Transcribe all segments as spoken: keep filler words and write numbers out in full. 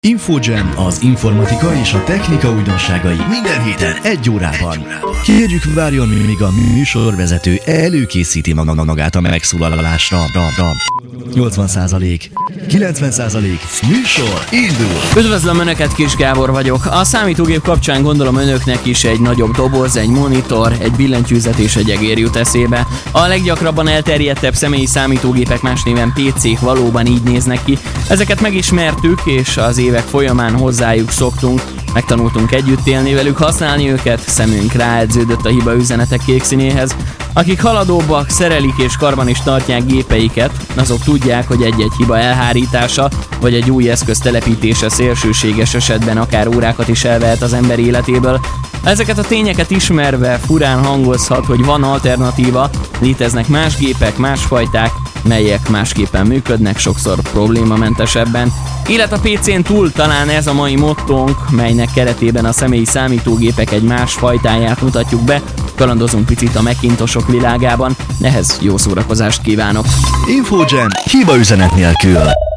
InfoGen, az informatika és a technika újdonságai minden héten egy órában. Kérjük, várjon, míg a műsorvezető előkészíti maga magát a megszólalásra. nyolcvan százalék, kilencven százalék, műsor, indul! Üdvözlöm Önöket, Kis Gábor vagyok. A számítógép kapcsán gondolom Önöknek is egy nagyobb doboz, egy monitor, egy billentyűzet és egy egér jut eszébe. A leggyakrabban elterjedtebb személyi számítógépek, más néven pé cék valóban így néznek ki. Ezeket megismertük, és az évek folyamán hozzájuk szoktunk. Megtanultunk együtt élni velük, használni őket, szemünk ráedződött a hiba üzenetek kék színéhez. Akik haladóbbak, szerelik és karban is tartják gépeiket, azok tudják, hogy egy-egy hiba elhárítása, vagy egy új eszköz telepítése szélsőséges esetben akár órákat is elvehet az ember életéből. Ezeket a tényeket ismerve furán hangozhat, hogy van alternatíva, léteznek más gépek, más fajták, melyek másképpen működnek, sokszor problémamentesebben. Élet a pé cén túl, talán ez a mai mottónk, melynek keretében a személyi számítógépek egy más fajtáját mutatjuk be. Kalandozunk picit a Macintosok világában, ehhez jó szórakozást kívánok! InfoGen, hiba üzenet nélkül!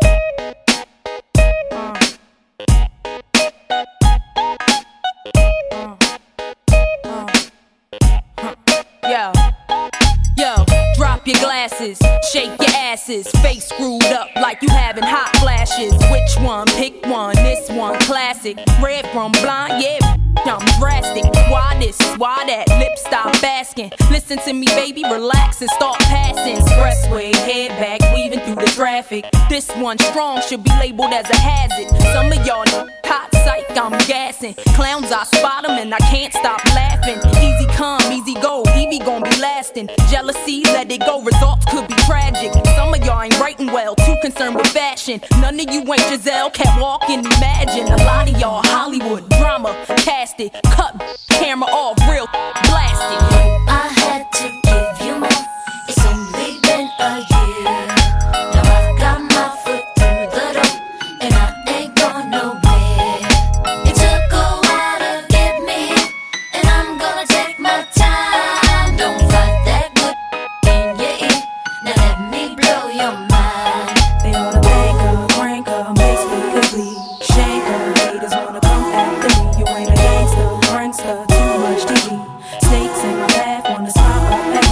Your glasses, shake your asses, face screwed up like you having hot flashes. Which one? Pick one, this one classic. Red from blind, yeah, I'm drastic. Why this, why that, lip stop asking. Listen to me baby, relax and start passing. Expressway, head back, weaving through the traffic. This one strong, should be labeled as a hazard. Some of y'all know, hot psych, I'm gassing. Clowns, I spot them and I can't stop laughing. Easy come, easy go, Evie gon' be lasting. Jealousy, let it go, results could be tragic. Some of y'all ain't writing well, too concerned with fashion. None of you ain't Giselle, can't walk and imagine. A lot of y'all Hollywood drama, cast it, cut camera off, real blasted. I had to give you more, it's only been a year. Now I got my foot through the door, and I ain't going nowhere. It took a while to get me here, and I'm gonna take my time. Don't fight that good in your ear, now let me blow your mind. They wanna make her, crank her, make speakers bleed, shake her. Haters wanna come after me, you ain't a gangster, prankster, too much T V. Snakes in my path, wanna smile up at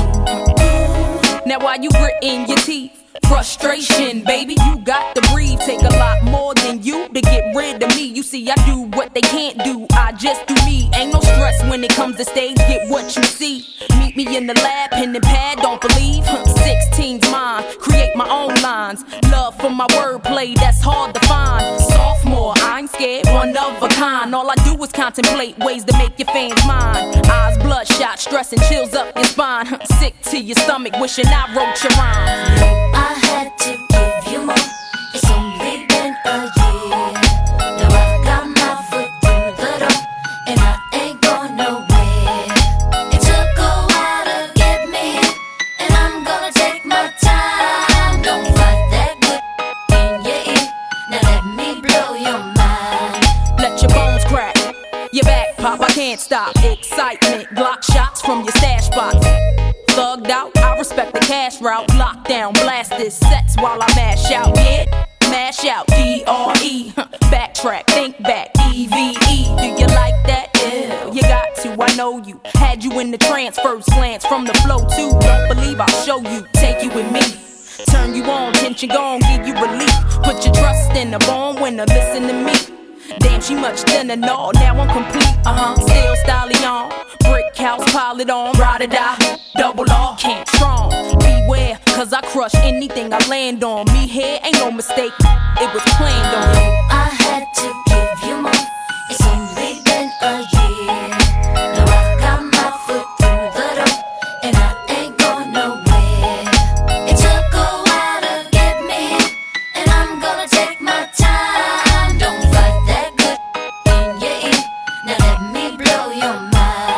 me. Now while you gritting your teeth, frustration, baby, you got to breathe. Take a lot more than you to get rid of me. You see, I do what they can't do, I just do me. Ain't no stress when it comes to stage, get what you see. Meet me in the lab, pen and pad, don't believe. sixteen's mine, create my own lines. Love for my wordplay, that's hard to find. Sophomore, I ain't scared, one of a kind. All I do is contemplate ways to make your fans mine. Eyes bloodshot, stress and chills up your spine. Sick to your stomach, wishing I wrote your rhymes. I had to give you more, it's only been a year. Now I got my foot through the door, and I ain't going nowhere. It took a while to get me here, and I'm gonna take my time. Don't fight that good in your ear, now let me blow your mind. Let your bones crack, your back pop, I can't stop. Excitement, Glock shots from your stash box. Thugged out, I respect the cash route. Lockdown, blast this sets while I mash out. Yeah, mash out, D R E. Backtrack, think back, E V E. Do you like that? Yeah, you got to, I know you. Had you in the trance, first glance from the flow too. Don't believe I'll show you, take you with me. Turn you on, tension gone, give you relief. Put your trust in the born winner, listen to me. Damn, she much thinner, no, now I'm complete, uh-huh, still styling on. Brick house, pile it on, ride or die, double R, can't strong. Beware, cause I crush anything I land on. Me here ain't no mistake, it was planned on. I had to give you more, it's only been a year. Now I got my foot through the door, and I ain't going nowhere. It took a while to get me here, and I'm gonna take my time. Don't fight that good in your ear, now let me blow your mind.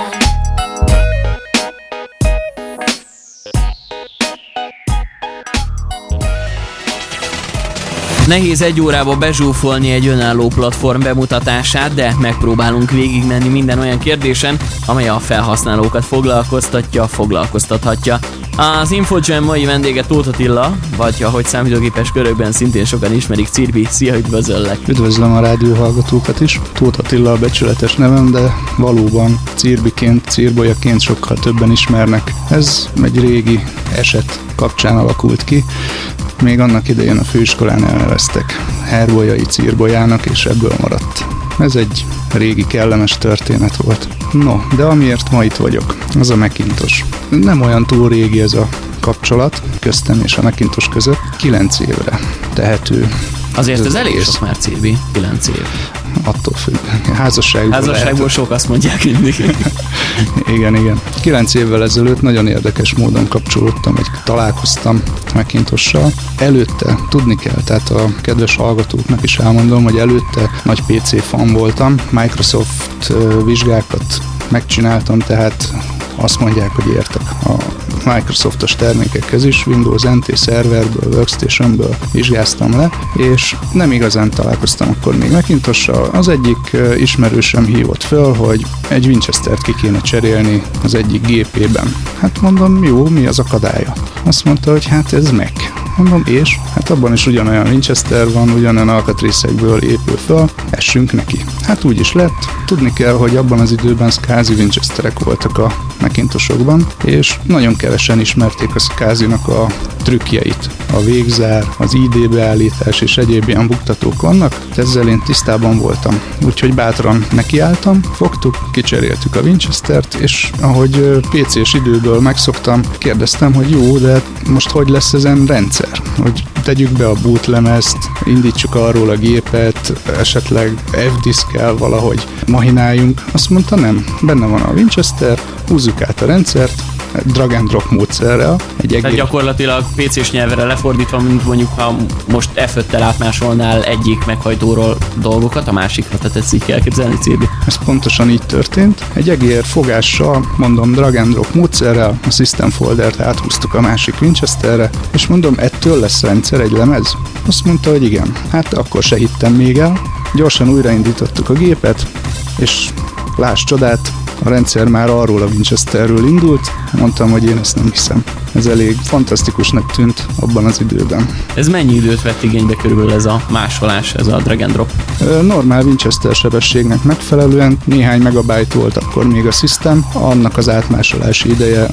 Nehéz egy órába bezsúfolni egy önálló platform bemutatását, de megpróbálunk végigmenni minden olyan kérdésen, amely a felhasználókat foglalkoztatja, foglalkoztathatja. Az InfoJam mai vendége Tóth Attila, vagy ahogy számítógépes körökben szintén sokan ismerik, Cirbi. Szia, üdvözöllek! Üdvözlöm a rádióhallgatókat is. Tóth Attila a becsületes nevem, de valóban Cirbiként, cirbolyaként sokkal többen ismernek. Ez egy régi eset kapcsán alakult ki. Még annak idején a főiskolán elneveztek herbolyai cirbolyának, és ebből maradt. Ez egy régi kellemes történet volt. No, de amiért ma itt vagyok, az a Macintosh. Nem olyan túl régi ez a kapcsolat köztem és a Macintosh között. Kilenc évre tehető. Azért ez elég sok már, Cirbi, kilenc év. Attól függ. Házasságból Házasságból lehet. Sok, azt mondják mindig. Igen, igen. Kilenc évvel ezelőtt nagyon érdekes módon kapcsolódtam, vagy találkoztam Macintosh-sal. Előtte, tudni kell, tehát a kedves hallgatóknak is elmondom, hogy előtte nagy pé cé fan voltam, Microsoft vizsgákat megcsináltam, tehát azt mondják, hogy értek a Microsoftos termékekhez is, Windows en té szerverből, Workstationből vizsgáztam le, és nem igazán találkoztam akkor még Macintosh-sal. Az egyik ismerősöm hívott föl, hogy egy Winchester-t ki kéne cserélni az egyik gépében. Hát mondom, jó, mi az akadálya? Azt mondta, hogy hát ez Mac. Mondom, és? Hát abban is ugyanolyan Winchester van, ugyanolyan alkatrészekből épül föl, essünk neki. Hát úgy is lett. Tudni kell, hogy abban az időben SCSI Winchesterek voltak a Macintoshokban, és nagyon kevesen ismerték a SCSI-nak a trükkjeit. A végzár, az í dé beállítás és egyéb ilyen buktatók vannak, ezzel én tisztában voltam. Úgyhogy bátran nekiálltam, fogtuk, kicseréltük a Winchestert, és ahogy pé cés időből megszoktam, kérdeztem, hogy jó, de most hogy lesz ezen rendszer? Hogy tegyük be a bootlemezt, indítsuk arról a gépet, esetleg ef diszkkel valahogy mahináljunk. Azt mondta, nem, benne van a Winchester, húzzuk át a rendszert, drag and drop módszerrel. Egy egész... Tehát gyakorlatilag pé cés nyelvre lefordítva, mint mondjuk, ha most ef öttel átmásolnál egyik meghajtóról dolgokat a másikra, tehát ezt így kell képzelni, Cirbi. Ez pontosan így történt. Egy egér fogással, mondom, drag and drop módszerrel a system foldert áthúztuk a másik Winchesterre, és mondom, ettől lesz rendszer, egy lemez? Azt mondta, hogy igen. Hát akkor se hittem még el. Gyorsan újraindítottuk a gépet, és láss csodát, a rendszer már arról a Winchesterről indult, mondtam, hogy én ezt nem hiszem. Ez elég fantasztikusnak tűnt abban az időben. Ez mennyi időt vett igénybe körülbelül ez a másolás, ez a drag and drop? Normál Winchester sebességnek megfelelően néhány megabyte volt akkor még a system, annak az átmásolási ideje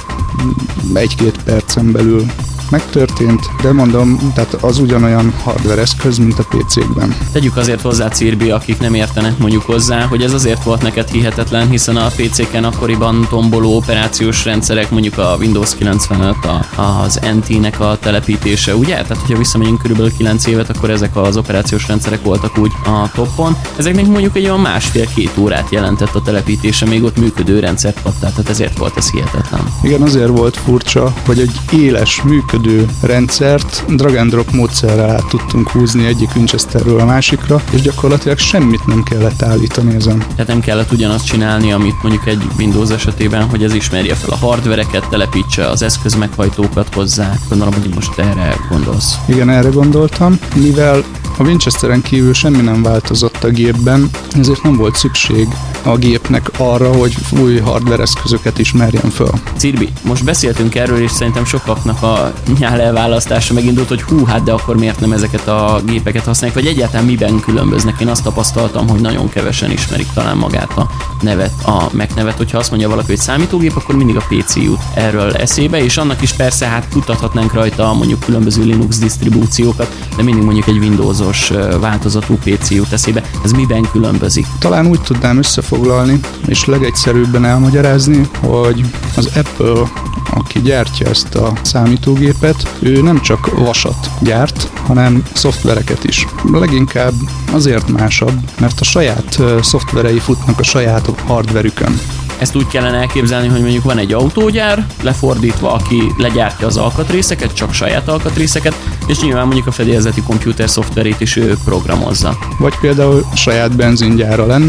egy-két percen belül megtörtént, de mondom, tehát az ugyanolyan hardware eszköz, mint a pé cékben. Tegyük azért hozzá, Cirbi, akik nem értenek mondjuk hozzá, hogy ez azért volt neked hihetetlen, hiszen a pé céken akkoriban tomboló operációs rendszerek, mondjuk a Windows kilencvenöt, a, az en té-nek a telepítése, ugye? Tehát, hogyha visszamegyünk körülbelül kilenc évet, akkor ezek az operációs rendszerek voltak úgy a toppon. Ezeknek mondjuk egy olyan másfél-két órát jelentett a telepítése, még ott működő rendszert kaptál, tehát ezért volt ez hihetetlen. Igen, azért volt furcsa, hogy egy éles működő rendszert drag and drop módszerrel át tudtunk húzni egyik Winchesterről a másikra, és gyakorlatilag semmit nem kellett állítani ezen. Tehát nem kellett ugyanazt csinálni, amit mondjuk egy Windows esetében, hogy ez ismerje fel a hardvereket, telepítse az eszközmeghajtókat hozzá. Gondolom, hogy most erre gondolsz. Igen, erre gondoltam, mivel a Winchesteren kívül semmi nem változott a gépben, ezért nem volt szükség a gépnek arra, hogy új hardware eszközöket ismerjen föl. Cirbi, most beszéltünk erről, és szerintem sokaknak a nyál elválasztása megindult, hogy hú, hát de akkor miért nem ezeket a gépeket használják, vagy egyáltalán miben különböznek. Én azt tapasztaltam, hogy nagyon kevesen ismerik talán magát a nevet, a Mac nevet, hogyha azt mondja valaki, hogy számítógép, akkor mindig a pé cé jut erről eszébe, és annak is persze hát kutathatnánk rajta mondjuk különböző Linux disztribúciókat, de mindig mondjuk egy Windowsos változatú pé cé jut eszébe. Ez miben különbözik? Talán úgy tudnám összefoglalni, és legegyszerűbben elmagyarázni, hogy az Apple, aki gyártja ezt a számítógépet, ő nem csak vasat gyárt, hanem szoftvereket is. Leginkább azért másabb, mert a saját szoftverei futnak a saját hardverükön. Ezt úgy kellene elképzelni, hogy mondjuk van egy autógyár, lefordítva, aki legyártja az alkatrészeket, csak saját alkatrészeket, és nyilván mondjuk a fedélzeti komputer szoftverét is ő programozza. Vagy például saját benzingyára lenne,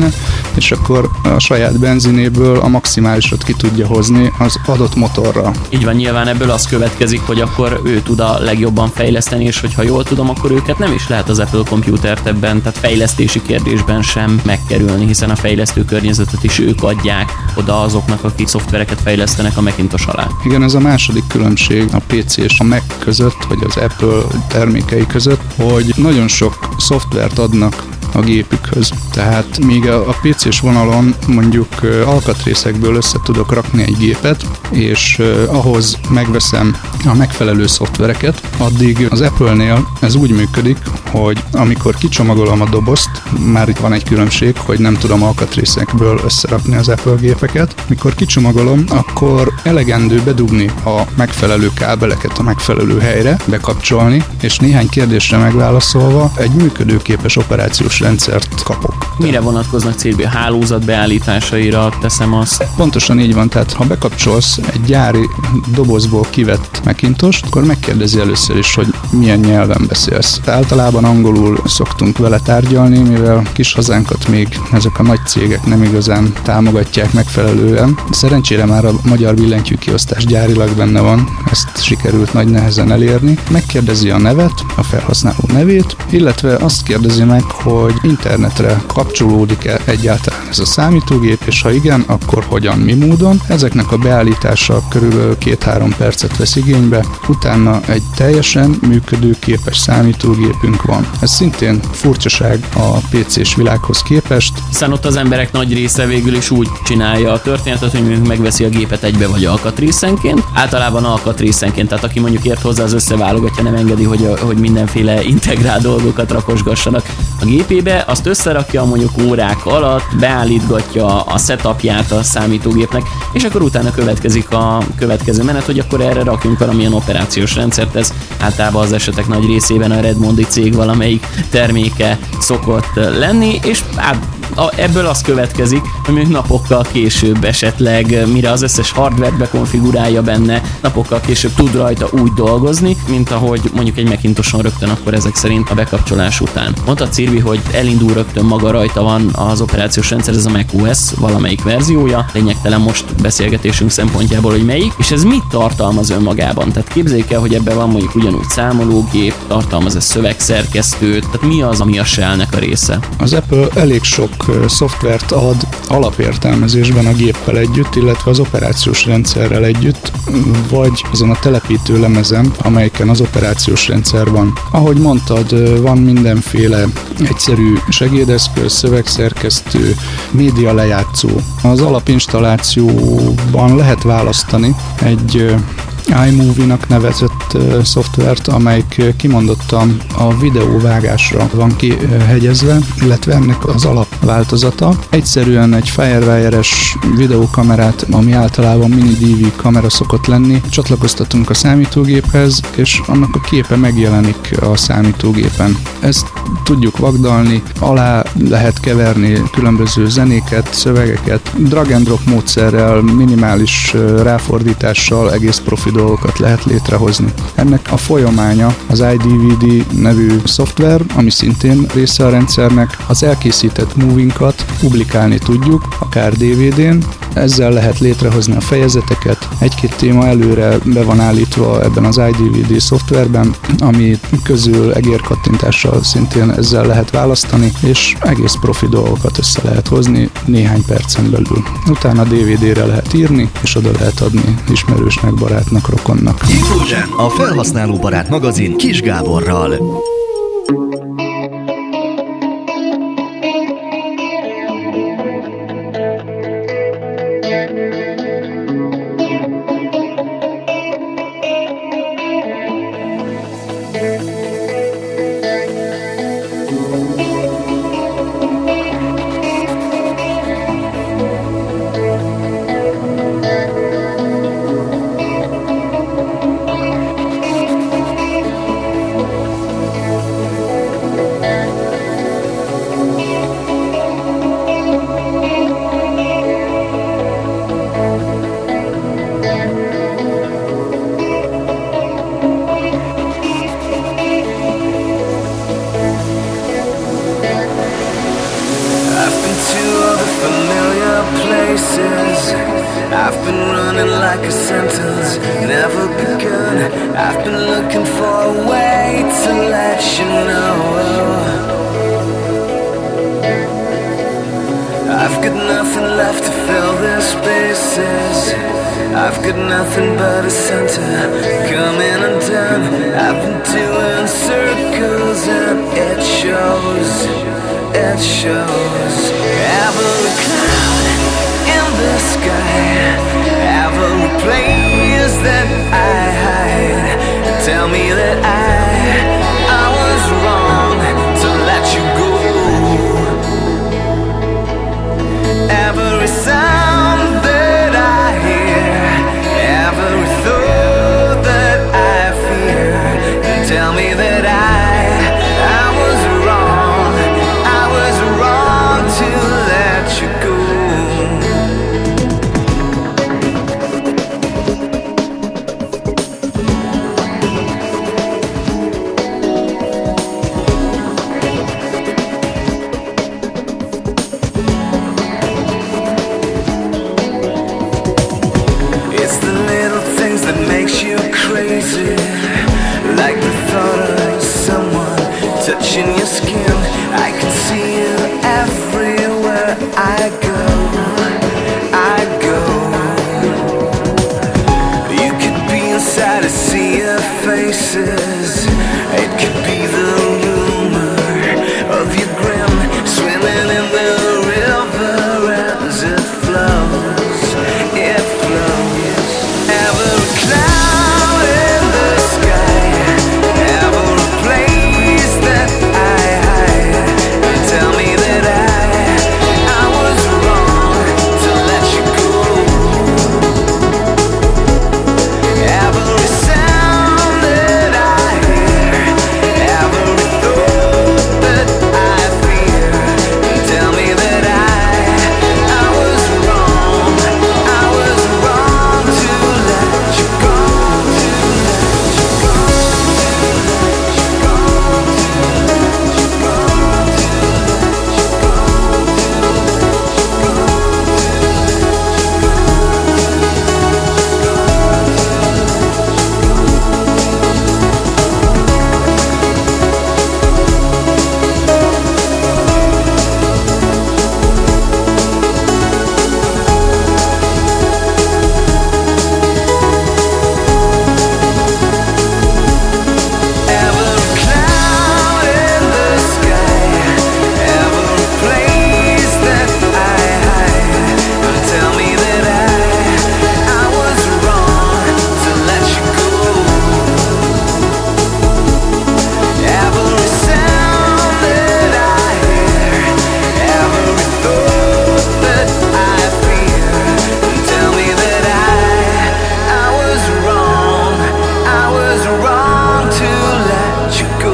és akkor a saját benzinéből a maximálisat ki tudja hozni az adott motorra. Így van, nyilván ebből az következik, hogy akkor ő tud a legjobban fejleszteni, és hogyha jól tudom, akkor őket nem is lehet az Apple Computert ebben, tehát fejlesztési kérdésben sem megkerülni, hiszen a fejlesztő környezetet is ők adják oda azoknak, akik szoftvereket fejlesztenek a Macintosh alá. Igen, ez a második különbség a pé cé és a Mac között, vagy az Apple termékei között, hogy nagyon sok szoftvert adnak a gépükhöz. Tehát míg a, a pé cés vonalon mondjuk uh, alkatrészekből össze tudok rakni egy gépet, és uh, ahhoz megveszem a megfelelő szoftvereket, addig az Apple-nél ez úgy működik, hogy amikor kicsomagolom a dobozt, már itt van egy különbség, hogy nem tudom alkatrészekből összerakni az Apple gépeket. Mikor kicsomagolom, akkor elegendő bedugni a megfelelő kábeleket a megfelelő helyre, bekapcsolni, és néhány kérdésre megválaszolva egy működőképes operációs rendszert kapok. Mire vonatkoznak célba? A hálózat beállításaira teszem azt? Pontosan így van, tehát ha bekapcsolsz egy gyári dobozból kivett Macintost, akkor megkérdezi először is, hogy milyen nyelven beszélsz. Általában angolul szoktunk vele tárgyalni, mivel kis hazánkat még ezek a nagy cégek nem igazán támogatják megfelelően. Szerencsére már a magyar billentyűkiosztás gyárilag benne van, ezt sikerült nagy nehezen elérni. Megkérdezi a nevet, a felhasználó nevét, illetve azt kérdezi meg, hogy internetre kapcsolódik-e egyáltalán ez a számítógép, és ha igen, akkor hogyan, mi módon. Ezeknek a beállítása körülbelül két-három percet vesz igénybe, utána egy teljesen működőképes számítógépünk van. Ez szintén furcsaság a pé cés világhoz képest. Hiszen ott az emberek nagy része végül is úgy csinálja a történetet, hogy mondjuk megveszi a gépet egybe vagy alkatrészenként. Általában alkatrészenként, tehát aki mondjuk ért hozzá, az összeválogatja, nem engedi, hogy, hogy mindenféle integrált dolgokat rakosgassanak a gépébe, azt összerakja mondjuk órák alatt, beállítgatja a setupját a számítógépnek, és akkor utána következik a következő menet, hogy akkor erre rakjunk valamilyen operációs rendszert. Ez általában az esetek nagy részében a Redmondi cég valamelyik terméke szokott lenni, és hát ebből az következik, hogy mondjuk napokkal később esetleg, mire az összes hardware-t bekonfigurálja benne, napokkal később tud rajta úgy dolgozni, mint ahogy mondjuk egy Macintoson rögtön akkor ezek szerint a bekapcsolás után. Mondta Cirvi, hogy elindul rögtön maga rajta van az operációs rendszer, ez a macOS valamelyik verziója, lényegtelen most beszélgetésünk szempontjából, hogy melyik, és ez mit tartalmaz önmagában? Tehát képzeljék el, hogy ebben van mondjuk ugyanúgy számológép, tartalmaz ez szövegszerkesztőt, tehát mi az, ami a shellnek a része? Az Apple elég sok szoftvert ad alapértelmezésben a géppel együtt, illetve az operációs rendszerrel együtt, vagy azon a telepítő lemezen, amelyiken az operációs rendszer van. Ahogy mondtad, van mindenféle egyszerű segédeszköz, szövegszerkesztő, média lejátszó. Az alapinstallációban lehet választani egy iMovie-nak nevezett uh, szoftvert, amelyik kimondottan a videóvágásra van kihegyezve, illetve ennek az alapváltozata. Egyszerűen egy Firewire-es videókamerát, ami általában mini dé vé kamera szokott lenni, csatlakoztatunk a számítógéphez, és annak a képe megjelenik a számítógépen. Ezt tudjuk vagdalni, alá lehet keverni különböző zenéket, szövegeket, drag and drop módszerrel, minimális uh, ráfordítással egész profi dolgokat lehet létrehozni. Ennek a folyamánya az iDVD nevű szoftver, ami szintén része a rendszernek. Az elkészített movie-nkat publikálni tudjuk, akár dé vé dén, ezzel lehet létrehozni a fejezeteket. Egy-két téma előre be van állítva ebben az iDVD szoftverben, ami közül egérkattintással szintén ezzel lehet választani, és egész profi dolgokat össze lehet hozni néhány percen belül. Utána dé vé dére lehet írni, és oda lehet adni ismerősnek, barátnak, rokonnak. Infogen, a felhasználó barát magazin Kis Gáborral. I've been to all the Familiar places, I've been running like a sentence, never begun. I've been looking for a way to let you know. I've got nothing left to fill the spaces. I've got nothing but a center, coming undone. I've been doing circles and it shows, it shows. Every cloud in the sky, every place that I hide, tell me that I, I was wrong to let you go. Every sound that I hear, every thought that I fear, tell me that I, I was wrong, I was wrong to let you go. It's the little things that makes you crazy, like the thought of someone touching your skin. I can see you everywhere I go, I go. You could be inside a sea of faces. It could be the rumor of your grin, swimming in the river as it flows, it flows. Every cloud in the sky, every place that I hide, tell me that I, I was wrong to let you go. Every sound that I hear, every thought that I fear, tell me that I, I was wrong, I was wrong to let you go, to let you go, to let you go, every cloud in the sky, every place that I hide, tell me that I, I was wrong to let you go. Every sound that I hear, every thought that I fear, tell me that I, I was wrong, I was wrong to let you go.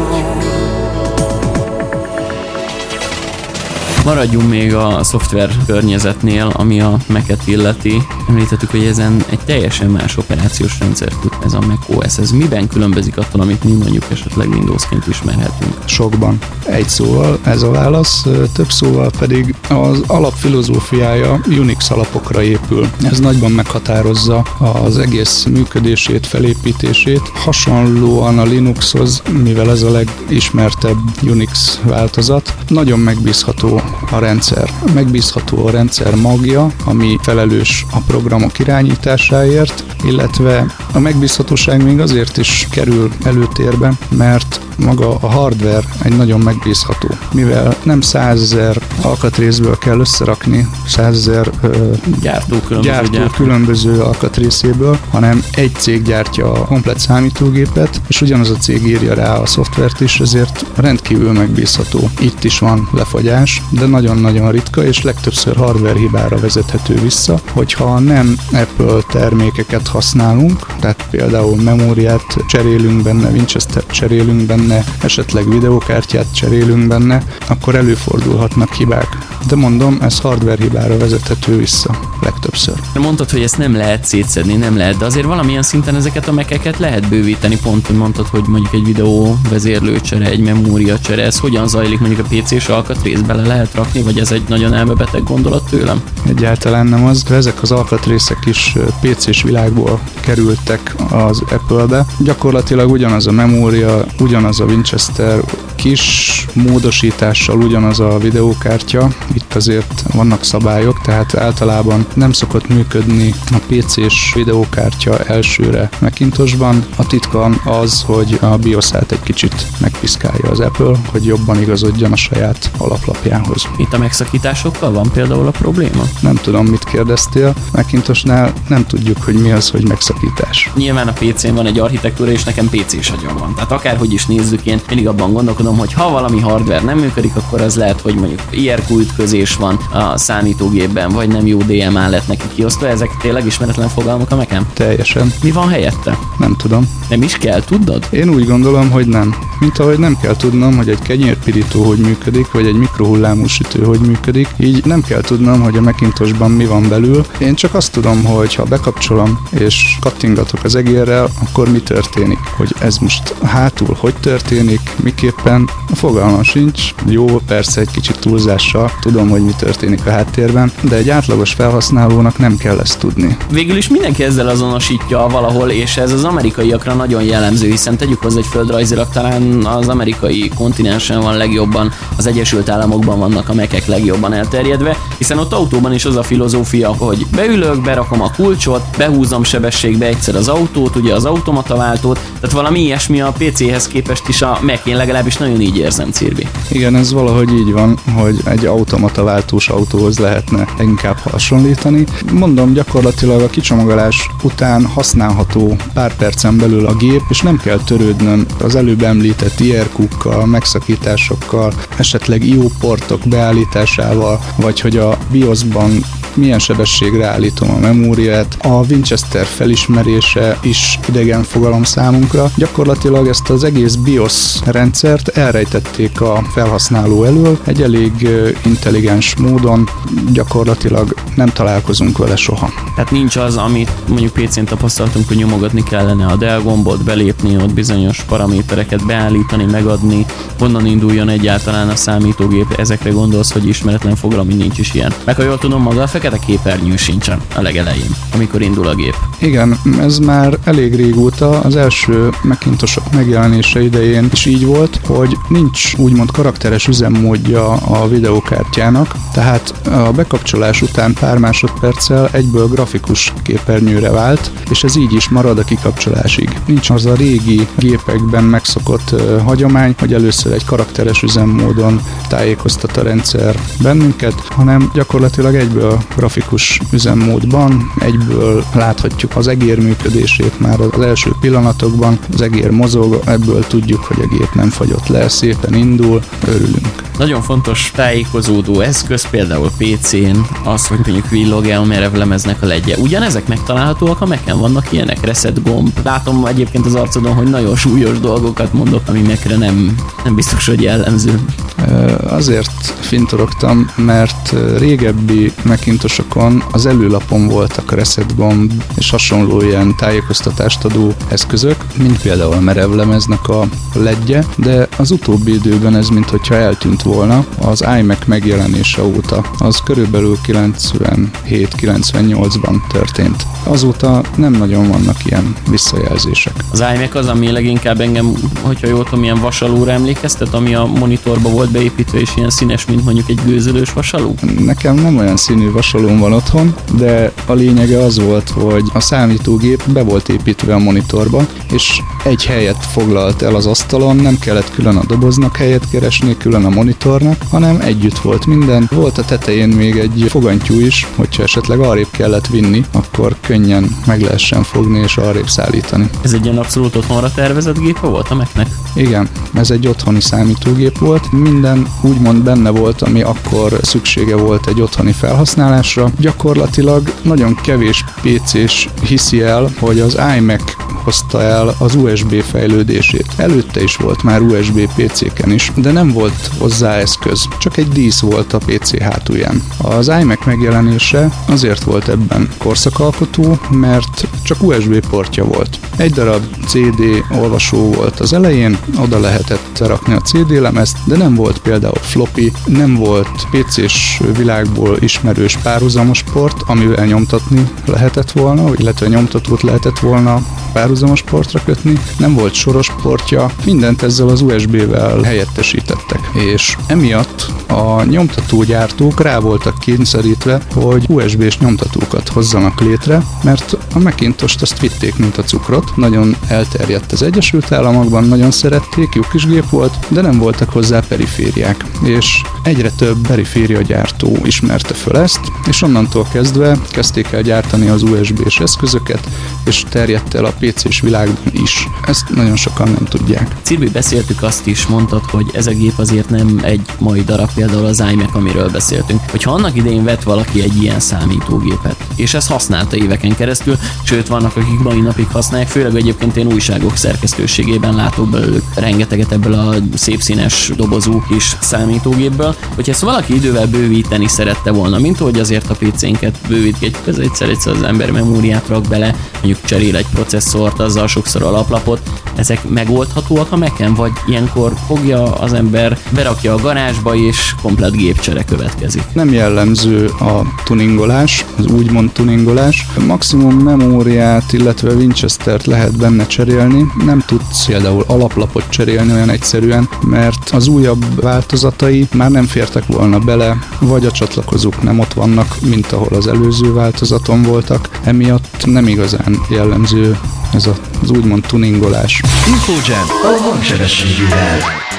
Maradjunk még a szoftver környezetnél, ami a Mac-et illeti. Említettük, hogy ezen egy teljesen más operációs rendszer fut, ez a macOS. Ez miben különbözik attól, amit mi mondjuk esetleg Windowsként ismerhetünk? Sokban. Egy szóval ez a válasz, több szóval pedig az alapfilozófiája Unix alapokra épül. Ez nagyban meghatározza az egész működését, felépítését. Hasonlóan a Linuxhoz, mivel ez a legismertebb Unix változat, nagyon megbízható a rendszer. Megbízható a rendszer magja, ami felelős a programok irányításáért, illetve a megbízhatóság még azért is kerül előtérbe, mert maga a hardware egy nagyon megbízható. Mivel nem százezer alkatrészből kell összerakni, százezer gyártó különböző, gyártó gyártó. különböző alkatrészéből, hanem egy cég gyártja a komplett számítógépet, és ugyanaz a cég írja rá a szoftvert is, ezért rendkívül megbízható. Itt is van lefagyás, de nagyon-nagyon ritka, és legtöbbször hardware hibára vezethető vissza, hogyha nem Apple termékeket használunk, tehát például memóriát cserélünk benne, Winchester cserélünk benne, esetleg videókártyát cserélünk benne, akkor előfordulhatnak hibák, hibák. De mondom, ez hardware hibára vezethető vissza legtöbbször. Mondtad, hogy ezt nem lehet szétszedni, nem lehet, de azért valamilyen szinten ezeket a mekeket lehet bővíteni. Pont, hogy mondtad, hogy mondjuk egy videó vezérlőcsere, egy memóriacsere, ez hogyan zajlik, mondjuk a pé cés alkatrész bele lehet rakni, vagy ez egy nagyon elmebeteg gondolat tőlem? Egyáltalán nem az, de ezek az alkatrészek is pé cés világból kerültek az Apple-be. Gyakorlatilag ugyanaz a memória, ugyanaz a Winchester, kis módosítással ugyanaz a videókártya. Itt azért vannak szabályok, tehát általában nem szokott működni a pé cés videókártya elsőre Macintosban. A titka az, hogy a BIOS-át egy kicsit megpiszkálja az Apple, hogy jobban igazodjon a saját alaplapjához. Itt a megszakításokkal van például a probléma? Nem tudom, mit kérdeztél. Macintosnál nem tudjuk, hogy mi az, hogy megszakítás. Nyilván a pé cén van egy architektúra, és nekem pé cés agyam van. Tehát akárhogy is nézzük, én mindig abban gondolkodom, hogy ha valami hardware nem működik, akkor az lehet, hogy mondjuk i er kú ütközés van a számítógépben, vagy nem jó dé em á lett neki kiosztva. Ezek tényleg ismeretlen fogalmak a Macen? Teljesen. Mi van helyette? Nem tudom. Nem is kell, tudod? Én úgy gondolom, hogy nem. Mint ahogy nem kell tudnom, hogy egy kenyérpirító hogy működik, vagy egy mikrohullámú sütő hogy működik, így nem kell tudnom, hogy a Macintosban mi van belül. Én csak azt tudom, hogy ha bekapcsolom és kattingatok az egérrel, akkor mi történik. Hogy ez most hátul hogy történik, miképpen, a fogalmam sincs. Jó, persze egy kicsit túlzással tudom, hogy mi történik a háttérben, de egy átlagos felhasználónak nem kell ezt tudni. Végül is mindenki ezzel azonosítja valahol, és ez az amerikaiakra nagyon jellemző, hiszen tegyük hozzá, egy földrajzilag talán az amerikai kontinensen van legjobban, az Egyesült Államokban vannak a Macek legjobban elterjedve, hiszen ott autóban is az a filozófia, hogy beülök, berakom a kulcsot, behúzom sebességbe egyszer az autót, ugye az automataváltót, tehát valami ilyesmi a pé céhez képest is a Mac, én legalábbis nagyon így érzem, Cirbi. Igen, ez valahogy így van, hogy egy automataváltós autóhoz lehetne inkább hasonlítani. Mondom, gyakorlatilag a kicsomagolás után használható pár percen belül a gép, és nem kell törődnöm az előbb említett i er kúkkal, megszakításokkal, esetleg i o portok beállításával, vagy hogy a BIOS-ban milyen sebességre állítom a memóriát. A Winchester felismerése is idegen fogalom számunkra. Gyakorlatilag ezt az egész BIOS rendszert elrejtették a felhasználó elől egy elég intelligens módon, gyakorlatilag nem találkozunk vele soha. Tehát nincs az, amit mondjuk pé cén tapasztaltunk, hogy nyomogatni kellene a del gombot, belépni, ott bizonyos paramétereket beállítani, megadni, honnan induljon egyáltalán a számítógép, ezekre gondolsz, hogy ismeretlen fogalom, nincs is ilyen. Meg ha jól tudom, maga a fekete képernyő sincsen a legelején, amikor indul a gép. Igen, ez már elég régóta, az első Macintosok megjelenése idején is így volt, hogy nincs úgymond karakteres üzemmódja a videókártyának, tehát a bekapcsolás után pár másodperccel egyből grafikus képernyőre vált, és ez így is marad a kikapcsolásig. Nincs az a régi gépekben megszokott uh, hagyomány, hogy először egy karakteres üzemmódon tájékoztat a rendszer bennünket, hanem gyakorlatilag egyből grafikus üzemmódban, egyből láthatjuk az egér működését már az első pillanatokban, az egér mozog, ebből tudjuk, hogy a gép nem fagyott le, szépen indul, örülünk. Nagyon fontos tájékozódó eszköz, például pé cén, az, hogy mondjuk villog-e a merevlemeznek a ledje. Ugyanezek megtalálhatóak a Macen, vannak ilyenek, reset gomb. Látom egyébként az arcodon, hogy nagyon súlyos dolgokat mondok, ami Macre nem, nem biztos, hogy jellemző. Azért fintorogtam, mert régebbi Macintosokon az előlapon voltak reset gomb és hasonló ilyen tájékoztatást adó eszközök, mint például a merevlemeznek a ledje, de az utóbbi időben ez minthogyha eltűnt volna az iMac megjelenése óta. Az körülbelül kilencvenhét kilencvennyolcban történt. Azóta nem nagyon vannak ilyen visszajelzések. Az iMac az, ami leginkább engem, hogyha jól tudom, ilyen vasalóra emlékeztet, ami a monitorba volt beépítve, és ilyen színes, mint mondjuk egy gőzölős vasaló? Nekem nem olyan színű vasalóm van otthon, de a lényege az volt, hogy a számítógép be volt építve a monitorba, és egy helyet foglalt el az asztalon, nem kellett külön a doboznak helyet keresni, külön a monitornak, hanem együtt volt minden. Volt a tetején még egy fogantyú is, hogyha esetleg arrébb kellett vinni, akkor könnyen meg lehessen fogni és arrébb szállítani. Ez egy ilyen abszolút otthonra tervezett gépe volt a Macnek? Igen, ez egy otthoni számítógép volt. Minden úgymond benne volt, ami akkor szüksége volt egy otthoni felhasználásra. Gyakorlatilag nagyon kevés pé cés hiszi el, hogy az iMac hozta el az u es bé fejlődését. Előtte is volt már u es bé bé pé céken is, de nem volt hozzá eszköz, csak egy dísz volt a pé cé hátulján. Az iMac megjelenése azért volt ebben korszakalkotó, mert csak u es bé portja volt. Egy darab cé dé olvasó volt az elején, oda lehetett rakni a cé dé lemezt, de nem volt például floppy, nem volt pé cés világból ismerős párhuzamos port, amivel nyomtatni lehetett volna, illetve nyomtatót lehetett volna párhuzamos portra kötni, nem volt soros portja, mindent ezzel az u es bé-vel helyettesítettek. És emiatt a nyomtatógyártók rá voltak kényszerítve, hogy u es bé-s nyomtatókat hozzanak létre, mert a Macintost azt vitték, mint a cukrot. Nagyon elterjedt az Egyesült Államokban, nagyon szerették, jó kis gép volt, de nem voltak hozzá perifériák. És egyre több perifériagyártó ismerte föl ezt, és onnantól kezdve kezdték el gyártani az u es bé-s eszközöket, és terjedt el a pé cés világban is. Ezt nagyon sokan nem tudják. Cirbi, beszéltük azt is, mondtad, hogy ez a gép azért nem egy mai darab, például az iMac, amiről beszéltünk. Hogyha annak idején vett valaki egy ilyen számítógépet, és ezt használta éveken keresztül, sőt vannak, akik mai napig használják, főleg egyébként én újságok szerkesztőségében látok belőlük rengeteget ebből a szép színes dobozú kis számítógépből, hogyha ezt valaki idővel bővíteni szerette volna, mint ahogy azért a pé cénket bővítgetjük, ez egyszer-egyszer az ember memóriát rak bele, mondjuk cserél egy processzort, azzal sokszor alaplapot, ezek megoldhatóak a Mac-en, vagy ilyenkor fogja az ember, berakja a garázsba, és komplett gépcsere következik? Nem jellemző a tuningolás, az úgymond tuningolás. Maximum memóriát, illetve Winchestert lehet benne cserélni, nem tudsz például alaplapot cserélni olyan egyszerűen, mert az újabb változatai már nem fértek volna bele, vagy a csatlakozók nem ott vannak, mint ahol az előző változaton voltak, emiatt nem igazán jellemző ez az úgymond tuningolás. Infojam a hangsebességével.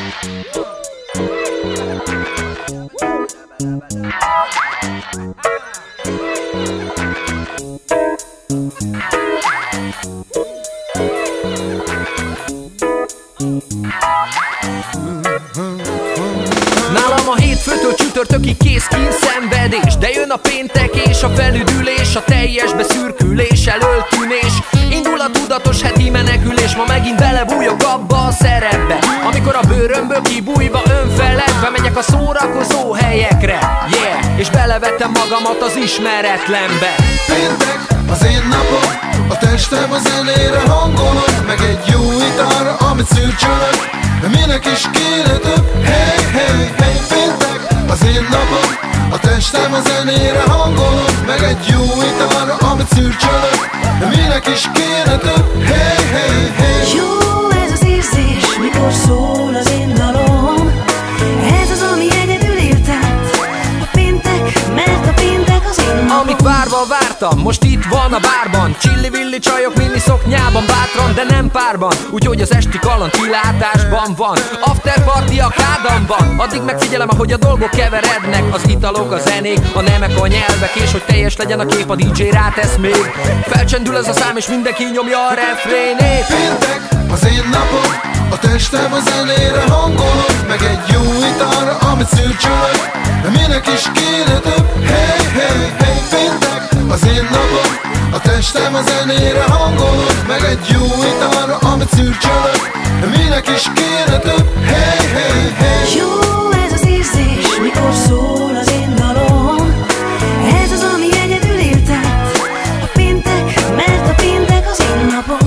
Nálam a hétfőtől csütörtökig kész kínszenvedés, de jön a péntek és a felüdülés, a teljes beszürkülés, elöltűnés. Indul a tudatos heti menekülés, ma megint belebújok abba a szerepbe, amikor a bőrömből kibújva önfeledve megyek a szórakozó helyekre, yeah, és belevettem magamat az ismeretlenbe. Péntek az én napom, a testem a zenére hangolok, meg egy jó italra, amit szürcsölök, de minek is kéne több, hey, hey, hey. Péntek az én napom, a testem a zenére hangolok, meg egy jó italra, amit szürcsölök, de minek is kéne több, hey, hey, hey. Jó ez az érzés, mikor szól az én dalom. Ez az, ami egyedül értett. A péntek, mert a péntek az én napom. Amit várva vártam, most itt van a bárban. Csilli-villi csajok mini szoknyában, bátran, de nem párban. Úgyhogy az esti kaland kilátásban van. After party a kádamban. Addig megfigyelem, ahogy a dolgok keverednek. Az italok, a zenék, a nemek, a nyelvek, és hogy teljes legyen a kép, a dé dzsé rátesz még. Felcsendül ez a szám, és mindenki nyomja a refrénét. Péntek az én napom, a testem a zenére hangolok, meg egy jó italra, amit szürcsölök, de minek is kéne több, hey, hey, hey. Péntek az én napom, a testem a zenére hangolok, meg egy jó italra, amit szürcsölök, de minek is kéne több, hey, hey, hey. Jó ez az érzés, mikor szól az én dalom. Ez az, ami egyedül értett. A péntek, mert a péntek az én napom.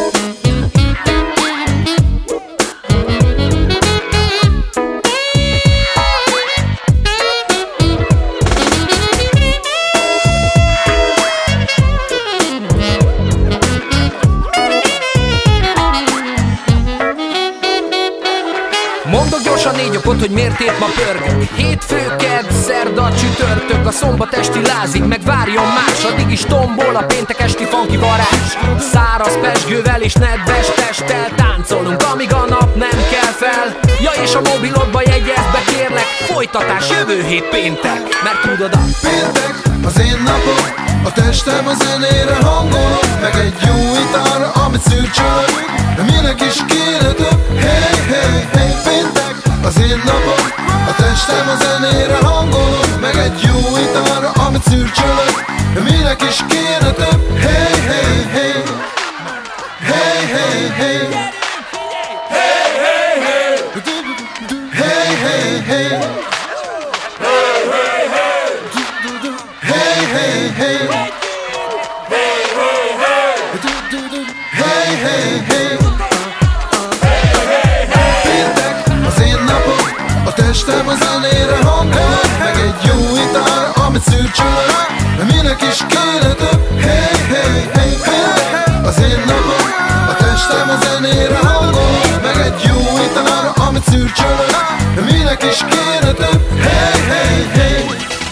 Mondok gyorsan négy okot, hogy miért épp ma pörgök. Hétfő, kedd, szerda, csütörtök, a szombat esti lázik, meg várjon más. Addig is tombol a péntek esti funky varázs. Száraz pezsgővel és nedves testtel táncolunk, amíg a nap nem kell fel. Ja, és a mobilodba jegyezd be, kérlek, folytatás jövő hét péntek, mert tudod a Péntek az én napom, a testem a zenére hangolok, meg egy jó italra, amit szürcsölök, de minek is kéne több, hey, hey, hey. Péntek az én napom, a testem a zenére hangolok, meg egy jó italra, amit szürcsölök, de minek is kéne több, hey, hey, hey. Hey, hey, hey. Hey, hey, hey. szürcsölök, minek is kéne több, hey, hey, hey.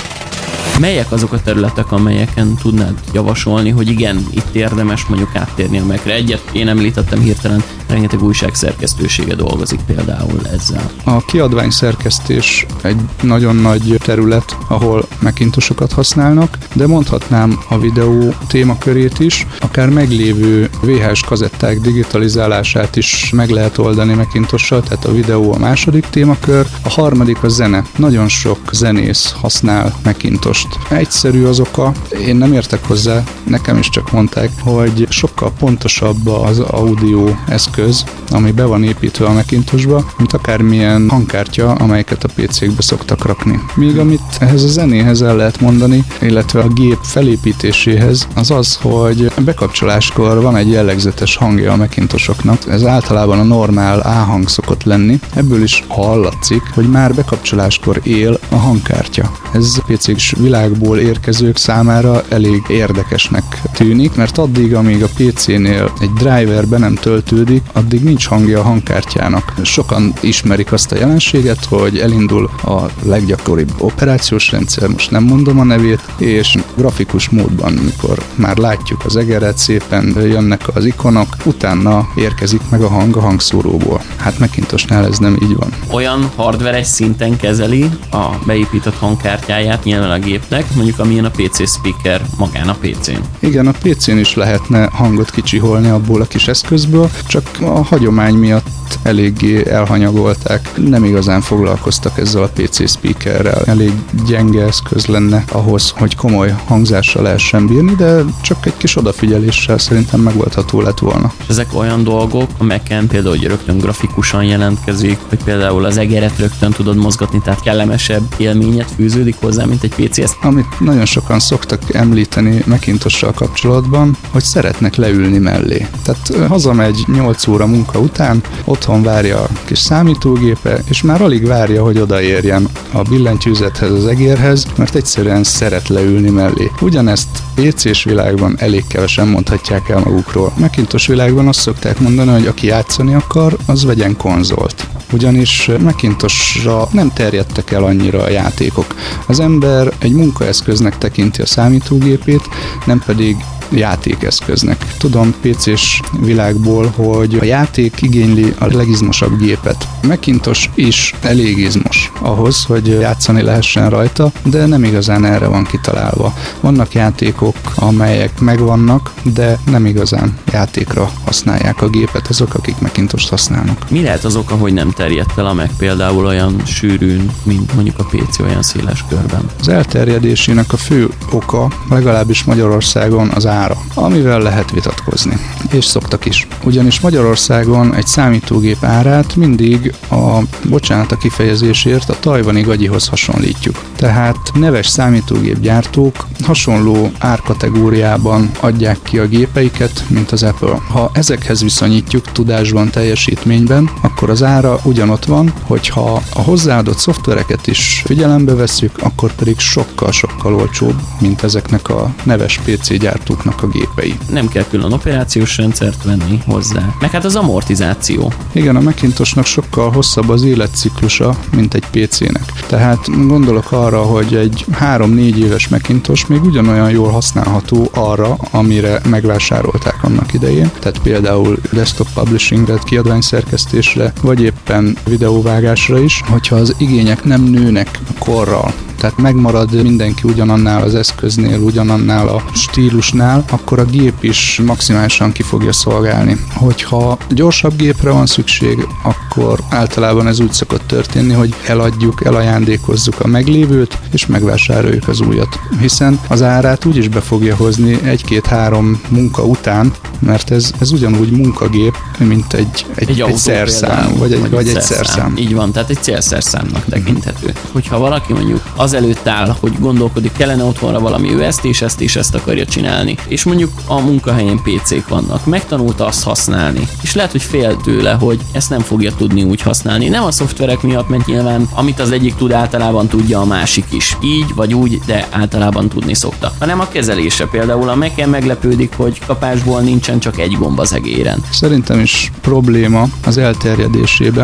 Melyek azok a területek, amelyeken tudnád javasolni, hogy igen, itt érdemes mondjuk áttérni a Macre? Egyet én említettem hirtelen, rengeteg újság szerkesztősége dolgozik például ezzel. A kiadvány szerkesztés egy nagyon nagy terület, ahol Macintosokat használnak, de mondhatnám a videó témakörét is, akár meglévő vé há es kazetták digitalizálását is meg lehet oldani Macintossal, tehát a videó a második témakör, a harmadik a zene. Nagyon sok zenész használ Macintost. Egyszerű az oka, én nem értek hozzá, nekem is csak mondták, hogy sokkal pontosabb az audio eszköz, ami be van építve a Macintoshba, mint akármilyen hangkártya, amelyeket a pé cékbe szoktak rakni. Míg amit ehhez a zenéhez el lehet mondani, illetve a gép felépítéséhez, az az, hogy bekapcsoláskor van egy jellegzetes hangja a Macintosoknak. Ez általában a normál A hang szokott lenni. Ebből is hallatszik, hogy már bekapcsoláskor él a hangkártya. Ez pé cés világból érkezők számára elég érdekesnek tűnik, mert addig, amíg a pé cénél egy driver be nem töltődik, addig nincs hangja a hangkártyának. Sokan ismerik azt a jelenséget, hogy elindul a leggyakoribb operációs rendszer, most nem mondom a nevét, és grafikus módban, mikor már látjuk az egeret, szépen jönnek az ikonok, utána érkezik meg a hang a hangszóróból. Hát Macintosnál ez nem így van. Olyan hardveres szinten kezeli a beépített hangkártyáját nyilván a gépnek, mondjuk amilyen a pé cé speaker magán a pé cén. Igen, a pé cén is lehetne hangot kicsiholni abból a kis eszközből, csak a hagyomány miatt eléggé elhanyagolták, nem igazán foglalkoztak ezzel a pé cé speakerrel. Elég gyenge eszköz lenne ahhoz, hogy komoly hangzással lehessen bírni, de csak egy kis odafigyeléssel szerintem megoldható lett volna. Ezek olyan dolgok, amelyeken például, hogy rögtön grafikusan jelentkezik, hogy például az egeret rögtön tudod mozgatni, tehát kellemesebb élményet fűződik hozzá, mint egy pé cé. Amit nagyon sokan szoktak említeni Macintossal kapcsolatban, hogy szeretnek leülni mellé. Tehát hazamegy nyolc óra munka után, otthon várja a kis számítógépe, és már alig várja, hogy odaérjen a billentyűzethez, az egérhez, mert egyszerűen szeret leülni mellé. Ugyanezt pé cés világban elég kevesen mondhatják el magukról. Macintos világban azt szokták mondani, hogy aki játszani akar, az vegyen konzolt. Ugyanis Macintosra nem terjedtek el annyira a játékok. Az ember egy munkaeszköznek tekinti a számítógépét, nem pedig játékeszköznek. Tudom pé cés világból, hogy a játék igényli a legizmosabb gépet. Macintos is elég izmos ahhoz, hogy játszani lehessen rajta, de nem igazán erre van kitalálva. Vannak játékok, amelyek megvannak, de nem igazán játékra használják a gépet azok, akik Macintost használnak. Mi lehet az oka, hogy nem terjedt el a Mac például olyan sűrűn, mint mondjuk a pé cé olyan széles körben? Az elterjedésének a fő oka, legalábbis Magyarországon az ára, amivel lehet vitatkozni. És szoktak is. Ugyanis Magyarországon egy számítógép árát mindig a, bocsánat a kifejezésért, a tajvani gagyihoz hasonlítjuk. Tehát neves számítógépgyártók hasonló árkategóriában adják ki a gépeiket, mint az Apple. Ha ezekhez viszonyítjuk tudásban, teljesítményben, akkor az ára ugyanott van, hogyha a hozzáadott szoftvereket is figyelembe vesszük, akkor pedig sokkal-sokkal olcsóbb, mint ezeknek a neves pé cé gyártóknak a gépei. Nem kell külön operációs rendszert venni hozzá. Meg hát az amortizáció. Igen, a Macintosnak sokkal hosszabb az életciklusa, mint egy pé cének. Tehát gondolok arra, hogy egy három-négy éves Macintos még ugyanolyan jól használható arra, amire megvásárolták annak idején. Tehát például desktop publishingre, kiadványszerkesztésre, vagy éppen videóvágásra is, hogyha az igények nem nőnek korral, tehát megmarad mindenki ugyanannál az eszköznél, ugyanannál a stílusnál, akkor a gép is maximálisan ki fogja szolgálni. Hogyha gyorsabb gépre van szükség, akkor általában ez úgy szokott történni, hogy eladjuk, elajándékozzuk a meglévőt, és megvásároljuk az újat. Hiszen az árát úgy is be fogja hozni egy-két-három munka után, mert ez, ez ugyanúgy munkagép, mint egy, egy, egy, egy szerszám, vagy egy, vagy vagy egy, egy szerszám. Így van, tehát egy célszerszámnak tekinthető. Hogyha valaki mondjuk azelőtt áll, hogy gondolkodik, kellene otthonra valami, ő ezt és ezt és ezt akarja csinálni, és mondjuk a munkahelyén pé cék vannak, megtanulta azt használni, és lehet, hogy fél tőle, hogy ezt nem fogja tudni úgy használni. Nem a szoftverek miatt, mert nyilván amit az egyik tud, általában tudja a másik is. Így vagy úgy, de általában tudni szokta. Hanem a kezelése. Például a Mac-en meglepődik, hogy kapásból nincsen csak egy gomb az egéren. Szerintem is probléma az elterjedésében,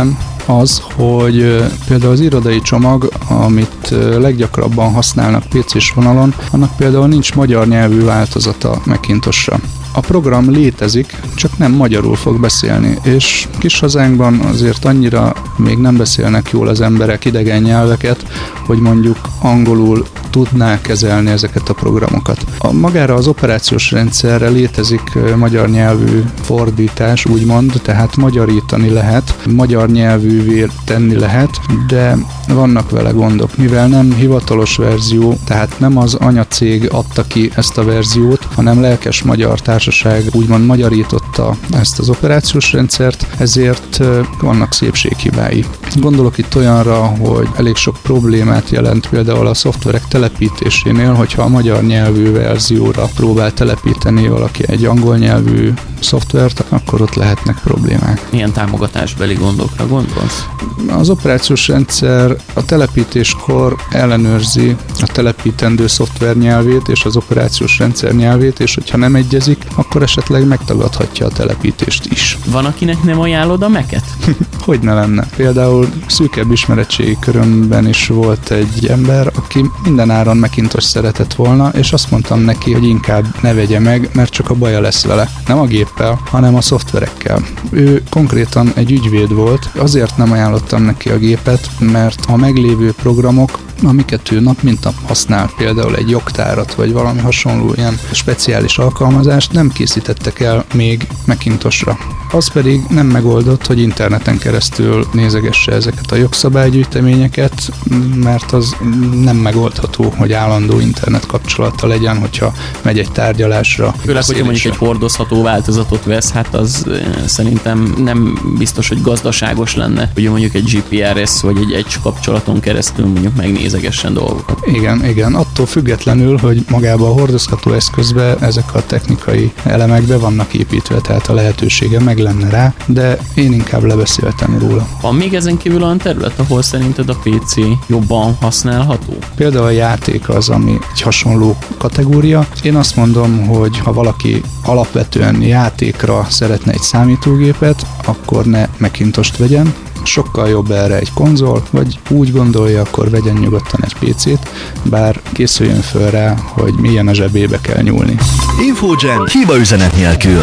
az, hogy például az irodai csomag, amit leggyakrabban használnak pé cés vonalon, annak például nincs magyar nyelvű változata Macintosra. A program létezik, csak nem magyarul fog beszélni, és kis hazánkban azért annyira még nem beszélnek jól az emberek idegen nyelveket, hogy mondjuk angolul tudná kezelni ezeket a programokat. A magára az operációs rendszerre létezik magyar nyelvű fordítás, úgymond, tehát magyarítani lehet, magyar nyelvűvé tenni lehet, de vannak vele gondok, mivel nem hivatalos verzió, tehát nem az anyacég adta ki ezt a verziót, hanem lelkes magyar társaság úgymond magyarította ezt az operációs rendszert, ezért vannak szépséghibái. Gondolok itt olyanra, hogy elég sok problémát jelent például a szoftverek telepítésénél, hogyha a magyar nyelvű verzióra próbál telepíteni valaki egy angol nyelvű szoftvert, akkor ott lehetnek problémák. Milyen támogatásbeli gondokra gondolsz? Az operációs rendszer a telepítéskor ellenőrzi a telepítendő szoftver nyelvét és az operációs rendszer nyelvét, és hogyha nem egyezik, akkor esetleg megtagadhatja a telepítést is. Van, akinek nem ajánlod a Mac-et? Hogy ne lenne? Például szűkebb ismeretségi körömben is volt egy ember, aki minden áron Macintosh szeretett volna, és azt mondtam neki, hogy inkább ne vegye meg, mert csak a baja lesz vele. Nem a géppel, hanem a szoftverekkel. Ő konkrétan egy ügyvéd volt, azért nem ajánlottam neki a gépet, mert a meglévő programok, amiket ő nap mint nap használ, például egy jogtárat, vagy valami hasonló ilyen speciális alkalmazást nem készítettek el még Macintosra. Az pedig nem megoldott, hogy interneten keresztül nézegesse ezeket a jogszabálygyűjteményeket, mert az nem megoldható, hogy állandó internet kapcsolata legyen, hogyha megy egy tárgyalásra. Főleg, hogyha mondjuk egy hordozható változatot vesz, hát az szerintem nem biztos, hogy gazdaságos lenne, hogy mondjuk egy gé pé er es vagy egy edge kapcsolaton keresztül mondjuk megnézegessen dolgokat. Igen, igen. Attól függetlenül, hogy magába a hordozható eszközbe ezek a technikai elemek be vannak építve, tehát a lehetősége meg lenne rá, de én inkább lebeszéltem róla. Van még ezen kívül olyan terület, ahol szerinted a pé cé jobban használható? Például a játék az, ami egy hasonló kategória. Én azt mondom, hogy ha valaki alapvetően játékra szeretne egy számítógépet, akkor ne Macintosht vegyen, sokkal jobb erre egy konzol, vagy úgy gondolja, akkor vegyen nyugodtan egy pé cét, bár készüljön föl rá, hogy milyen a zsebébe kell nyúlni. Infojam hibaüzenet nélkül.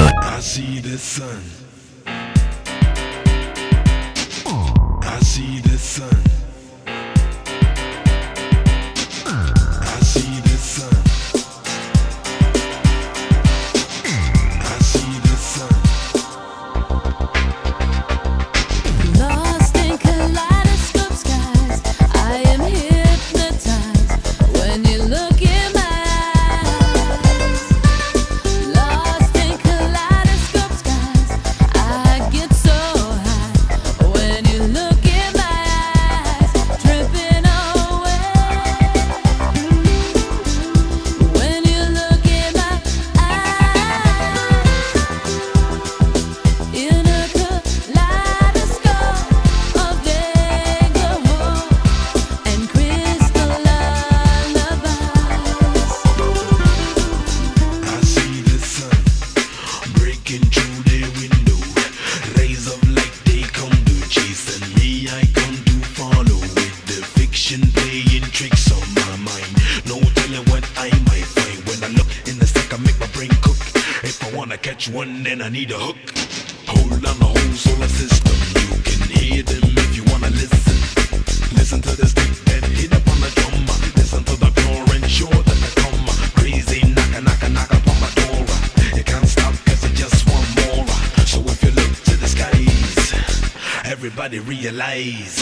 One, then I need a hook. Hold on the whole solar system. You can hear them if you wanna listen. Listen to the stick that hit up on the drum. Listen to the pure and sure that I come. Crazy knock knock knock upon my door. You can't stop cause you just want more. So if you look to the skies, everybody realize.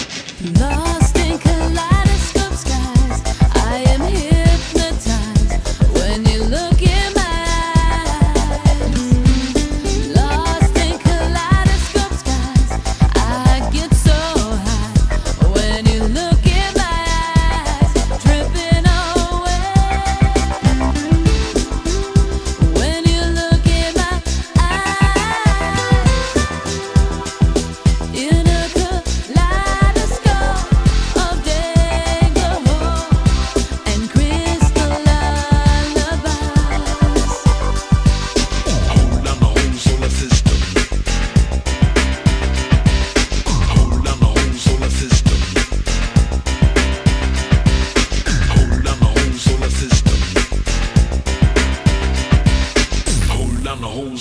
Lost in kaleidoscope skies, I am hypnotized when you look in my in a kaleidoscope of day.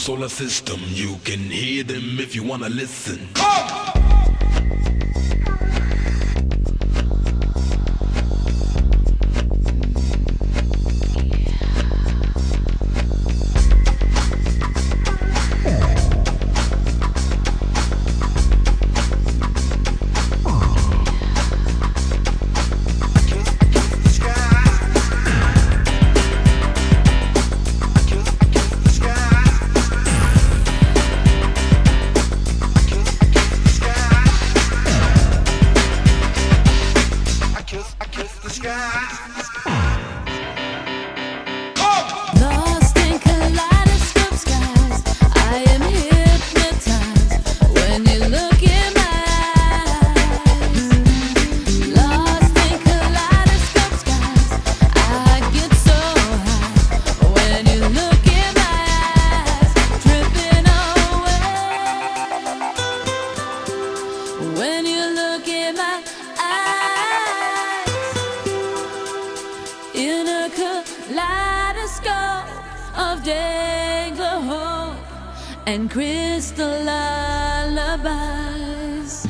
solar system. You can hear them if you wanna listen. Lost in kaleidoscope skies, I am hypnotized when you look in my eyes. Lost in kaleidoscope skies, I get so high when you look in my eyes, tripping away. When you look in my eyes, in a kaleidoscope of day-glow and crystal lullabies.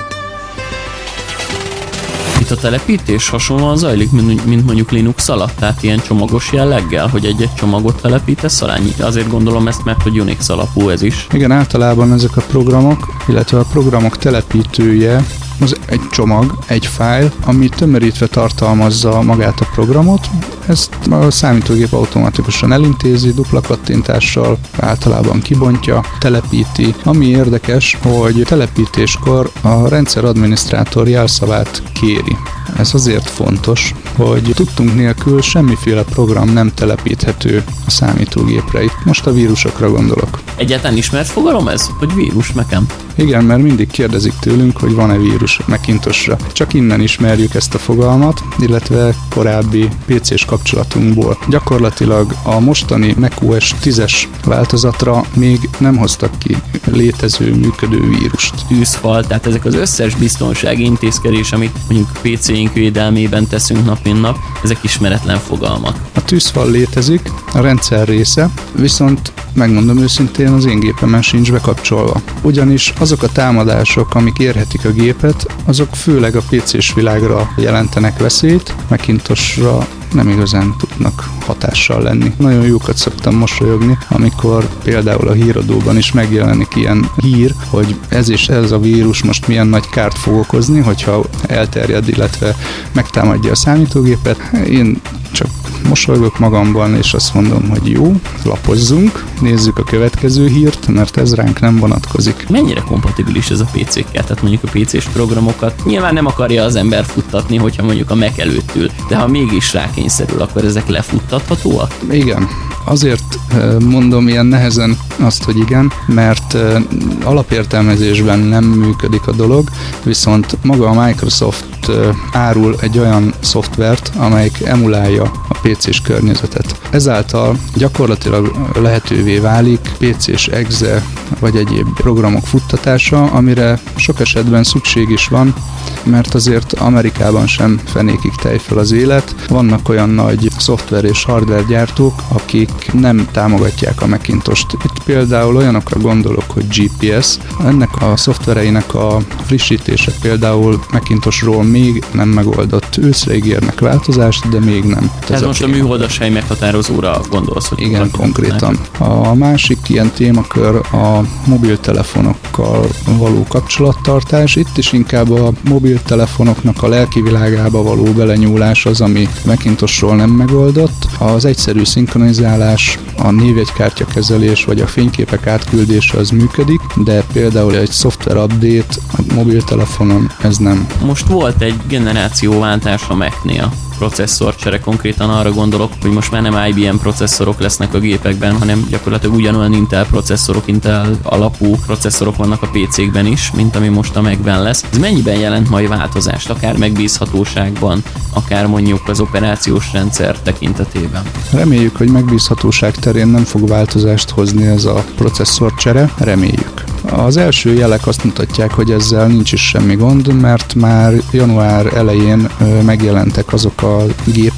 Itt a telepítés hasonlóan zajlik, mint, mint mondjuk Linux alatt, tehát ilyen csomagos jelleggel, hogy egy-egy csomagot telepítesz alá. Azért gondolom ezt, mert hogy Unix alapú ez is. Igen, általában ezek a programok, illetve a programok telepítője az egy csomag, egy fájl, ami tömörítve tartalmazza magát a programot. Ezt a számítógép automatikusan elintézi, dupla kattintással, általában kibontja, telepíti. Ami érdekes, hogy telepítéskor a rendszer adminisztrátor jelszavát kéri. Ez azért fontos, hogy tudtunk nélkül semmiféle program nem telepíthető a számítógépre. Itt most a vírusokra gondolok. Egyáltalán ismert fogalom ez, hogy vírus nekem? Igen, mert mindig kérdezik tőlünk, hogy van-e vírus Macintosra. Csak innen ismerjük ezt a fogalmat, illetve korábbi pé cés kapcsolatunkból. Gyakorlatilag a mostani macOS tízes változatra még nem hoztak ki létező, működő vírust. Tűzfal, tehát ezek az összes biztonsági intézkedés, amit mondjuk pé céink védelmében teszünk nap mint nap, ezek ismeretlen fogalmak. A tűzfal létezik, a rendszer része, viszont megmondom őszintén, az én gépemen sincs bekapcsolva. Ugyanis azok a támadások, amik érhetik a gépet, azok főleg a pé cés világra jelentenek veszélyt, Macintosra nem igazán tudnak hatással lenni. Nagyon jókat szoktam mosolyogni, amikor például a híradóban is megjelenik ilyen hír, hogy ez és ez a vírus most milyen nagy kárt fog okozni, hogyha elterjed, illetve megtámadja a számítógépet. Én csak mosolygok magamban, és azt mondom, hogy jó, lapozzunk, nézzük a következő hírt, mert ez ránk nem vonatkozik. Mennyire kompatibilis ez a pé cékkel? Tehát mondjuk a pé cés programokat nyilván nem akarja az ember futtatni, hogyha mondjuk a Mac előtt ül, de ha mégis rákényszerül, akkor ezek lefuttathatóak? Igen. Azért mondom ilyen nehezen azt, hogy igen, mert alapértelmezésben nem működik a dolog, viszont maga a Microsoft árul egy olyan szoftvert, amelyik emulálja a pé cés környezetet. Ezáltal gyakorlatilag lehetővé válik pé cés exe vagy egyéb programok futtatása, amire sok esetben szükség is van, mert azért Amerikában sem fenékig tej fel az élet. Vannak olyan nagy szoftver és hardware gyártók, akik nem támogatják a Macintost. Itt például olyanokra gondolok, hogy gé pé es. Ennek a szoftvereinek a frissítése például Macintosról még nem megoldott. Őszre ígérnek változást, de még nem. Tehát most a műholdas hely meghatározóra gondolsz, hogy igen, konkrétan. A másik ilyen témakör a mobiltelefonokkal való kapcsolattartás. Itt is inkább a mobiltelefonoknak a lelki világába való belenyúlás az, ami Macintosról nem megoldott. Az egyszerű szinkronizálás, a névjegykártyakezelés vagy a fényképek átküldése az működik, de például egy szoftver update a mobiltelefonon ez nem. Most volt egy generációváltás a Mac-nél. Processzorcsere, konkrétan arra gondolok, hogy most már nem i bé em processzorok lesznek a gépekben, hanem gyakorlatilag ugyanolyan Intel processzorok, Intel alapú processzorok vannak a pé cékben is, mint ami most a Macben lesz. Ez mennyiben jelent majd változást, akár megbízhatóságban, akár mondjuk az operációs rendszer tekintetében? Reméljük, hogy megbízhatóság terén nem fog változást hozni ez a processzorcsere, reméljük. Az első jelek azt mutatják, hogy ezzel nincs is semmi gond, mert már január elején megjelentek azok a gépek,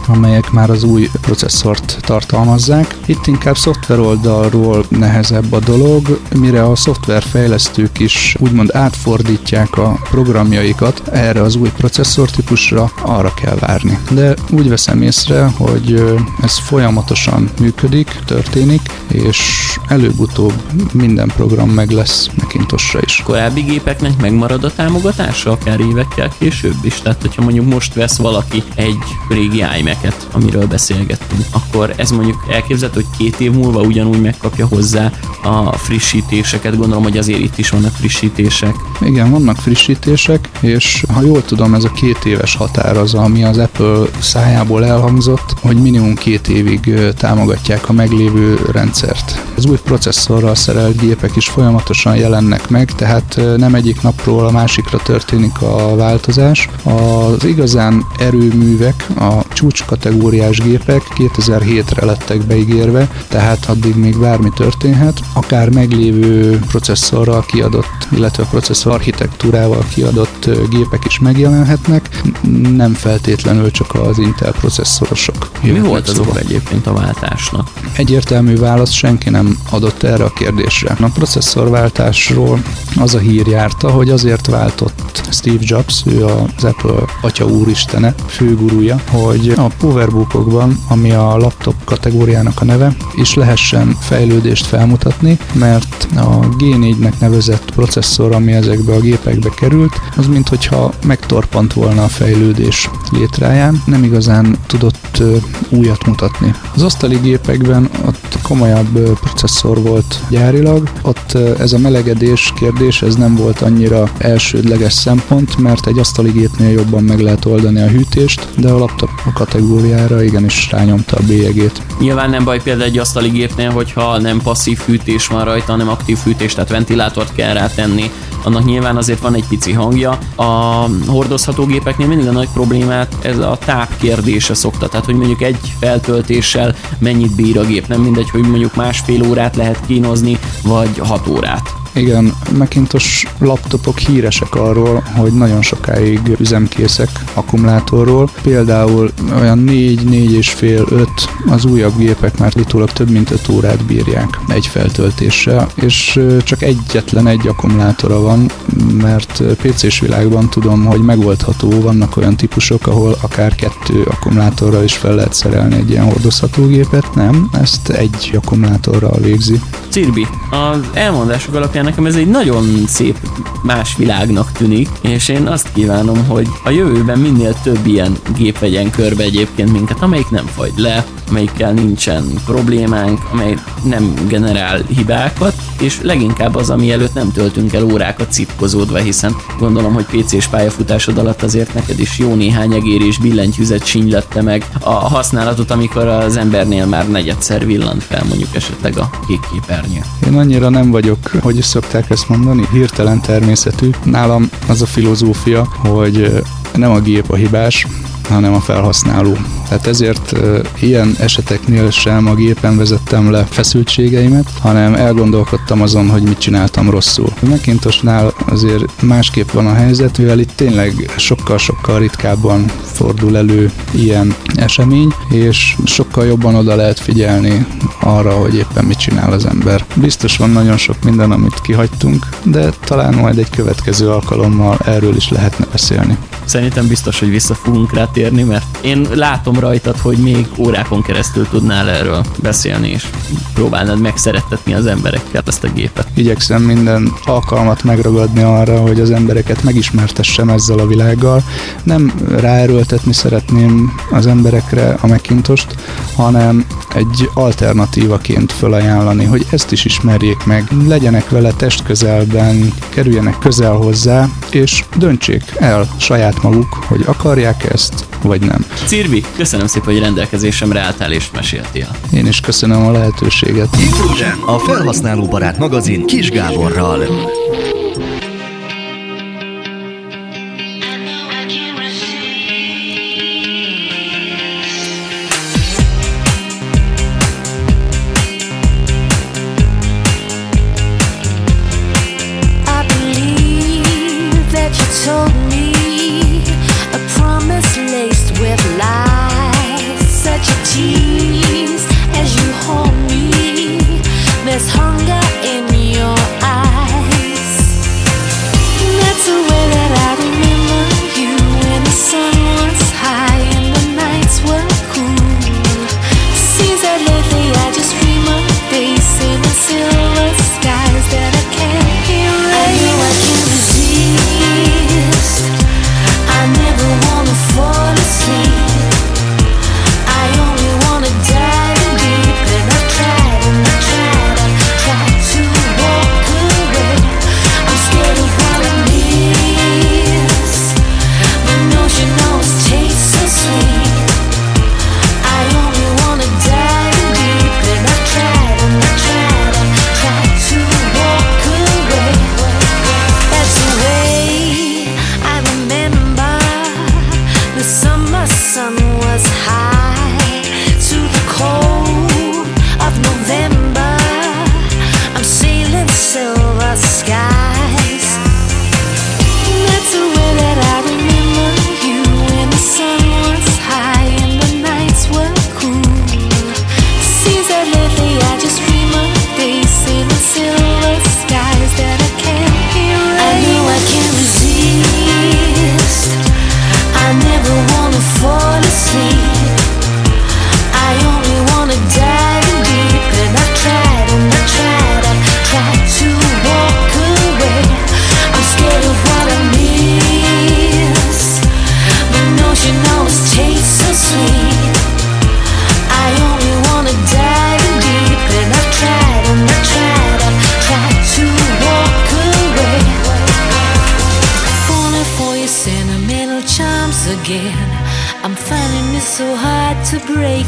amelyek már az új processzort tartalmazzák. Itt inkább szoftver oldalról nehezebb a dolog, mire a szoftverfejlesztők is úgymond átfordítják a programjaikat erre az új processzortípusra, arra kell várni. De úgy veszem észre, hogy ez folyamatosan működik, történik, és előbb-utóbb minden program meg lesz Macintosra is. Korábbi gépeknek megmarad a támogatása, akár évekkel később is? Tehát, hogyha mondjuk most vesz valaki egy régi iMac-et, amiről beszélgettünk, akkor ez mondjuk elképzelhető, hogy két év múlva ugyanúgy megkapja hozzá a frissítéseket. Gondolom, hogy azért itt is vannak frissítések. Igen, vannak frissítések, és ha jól tudom, ez a két éves határ az, ami az Apple szájából elhangzott, hogy minimum két évig támogatják a meglévő rendszert. Az új processzorral szerelt gépek is folyamatosan jelennek meg, tehát nem egyik napról a másikra történik a változás. Az igazán erőművek, a csúcskategóriás gépek kétezer-hétre lettek beígérve, tehát addig még bármi történhet. Akár meglévő processzorral kiadott, illetve processzor architektúrával kiadott gépek is megjelenhetnek, nem feltétlenül csak az Intel processzorosok. Mi volt az oka egyébként a váltásnak? Egyértelmű válasz senki nem adott erre a kérdésre. A processzorváltásról az a hír járta, hogy azért váltott Steve Jobs, ő az Apple atya úristene, főgurúja, hogy a powerbookokban, ami a laptop kategóriának a neve, is lehessen fejlődést felmutatni, mert a G négynek nevezett processzor, ami ezekbe a gépekbe került, az minthogyha megtorpant volna a fejlődés létráján, nem igazán tudott újat mutatni. Az asztali gépekben ott komolyabb processzor volt gyárilag, ott ez a melegedés kérdés, ez nem volt annyira elsődleges szempont, mert egy asztali gépnél jobban meg lehet oldani a hűtést, de a laptop kategóriára igenis rányomta a bélyegét. Nyilván nem baj például egy asztali gépnél, hogyha nem passzív fűtés van rajta, hanem aktív fűtés, tehát ventilátort kell rátenni, annak nyilván azért van egy pici hangja. A hordozható gépeknél mindig a nagy problémát ez a táp kérdése szokta, tehát hogy mondjuk egy feltöltéssel mennyit bír a gép, nem mindegy, hogy mondjuk másfél órát lehet kínozni, vagy hat órát. Igen, Macintosh laptopok híresek arról, hogy nagyon sokáig üzemkészek akkumulátorról. Például olyan négy, négy és fél, öt az újabb gépek már litólag több mint öt órát bírják egy feltöltéssel, és csak egyetlen egy akkumulátora van, mert pé cés világban tudom, hogy megoldható, vannak olyan típusok, ahol akár kettő akkumulátorral is fel lehet szerelni egy ilyen hordozható gépet. Nem, ezt egy akkumulátorral végzi. Cirbi, az elmondások alapján nekem ez egy nagyon szép más világnak tűnik, és én azt kívánom, hogy a jövőben minél több ilyen gép vegyen körbe egyébként minket, amelyik nem fagy le, amelyikkel nincsen problémánk, amely nem generál hibákat, és leginkább az, ami előtt nem töltünk el órákat citkozódva, hiszen gondolom, hogy pé cés pályafutásod alatt azért neked is jó néhány egér és billentyűzet sínylette meg a használatot, amikor az embernél már negyedszer villant fel mondjuk esetleg a kék képernyő. Én annyira nem vagyok, hogy is szokták ezt mondani, hirtelen természetű. Nálam az a filozófia, hogy nem a gép a hibás, hanem a felhasználó. Tehát ezért uh, ilyen eseteknél sem a gépen vezettem le feszültségeimet, hanem elgondolkodtam azon, hogy mit csináltam rosszul. A Macintoshnál azért másképp van a helyzet, mivel itt tényleg sokkal-sokkal ritkábban fordul elő ilyen esemény, és sokkal jobban oda lehet figyelni arra, hogy éppen mit csinál az ember. Biztos van nagyon sok minden, amit kihagytunk, de talán majd egy következő alkalommal erről is lehetne beszélni. Szerintem biztos, hogy vissza fogunk rá térni, mert én látom rajtad, hogy még órákon keresztül tudnál erről beszélni, és próbálnád megszerettetni az emberekkel ezt a gépet. Igyekszem minden alkalmat megragadni arra, hogy az embereket megismertessem ezzel a világgal. Nem ráerőltetni szeretném az emberekre a Macintost, hanem egy alternatívaként felajánlani, hogy ezt is ismerjék meg, legyenek vele testközelben, kerüljenek közel hozzá, és döntsék el saját maguk, hogy akarják ezt, vagy nem. Cirbi, köszönöm szépen, hogy rendelkezésemre álltál és meséltél. Én is köszönöm a lehetőséget. Intrusion, a felhasználóbarát magazin Kis Gáborral. Told me a promise laced with lies.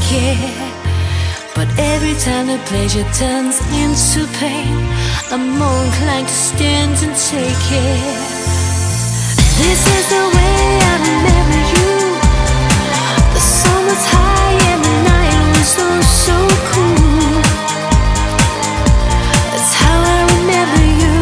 care. But every time the pleasure turns into pain, I'm more inclined to stand and take it. This is the way I remember you. The sun was high and the night was oh so cool. That's how I remember you.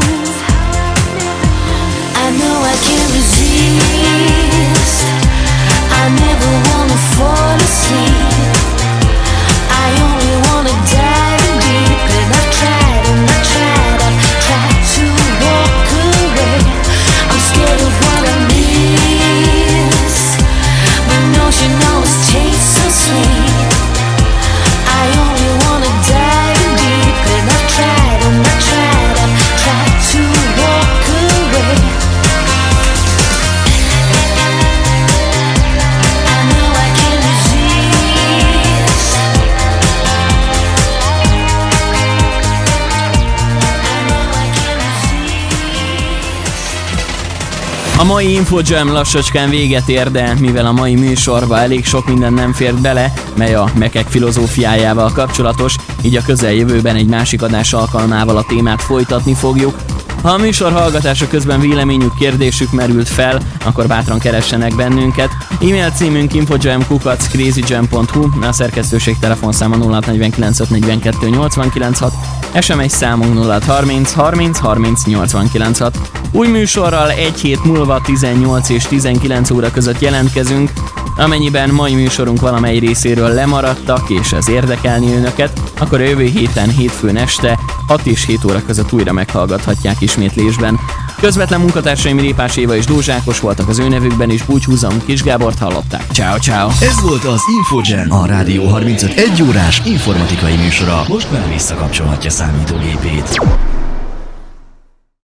I know I can't resist. I never wanna fall asleep. I only wanna dive in deep. And I've tried and I've tried, I've tried to walk away. I'm scared of what I miss, but don't you know it tastes so sweet. I only wanna dive in deep. And I've tried and I've tried, I've tried to walk away. I know I can't resist. A mai Infojam lassacskán véget ér, de mivel a mai műsorba elég sok minden nem fért bele, mely a mekek filozófiájával kapcsolatos, így a közeljövőben egy másik adás alkalmával a témát folytatni fogjuk. Ha a műsor hallgatása közben véleményük, kérdésük merült fel, akkor bátran keressenek bennünket. E-mail címünk infojam kukac crazyjam pont hu, a szerkesztőség telefonszáma nulla hat negyvenkilenc öt negyvenkettő nyolcvankilenchat, es em es számunk nulla hat harminc harminc harminc nyolcvankilenchat. Új műsorral egy hét múlva tizennyolc és tizenkilenc óra között jelentkezünk. Amennyiben mai műsorunk valamely részéről lemaradtak és ez érdekelni önöket, akkor a jövő héten hétfőn este hat és hét óra között újra meghallgathatják ismétlésben. Közvetlen munkatársaim Répás Éva és Dózsákos voltak az ő nevükben, és búcsúzom, Kis Gábort hallották. Ciao, ciao. Ez volt az Infojam, a Rádió harmincöt egy órás informatikai műsora. Most már visszakapcsolhatja számítógépét.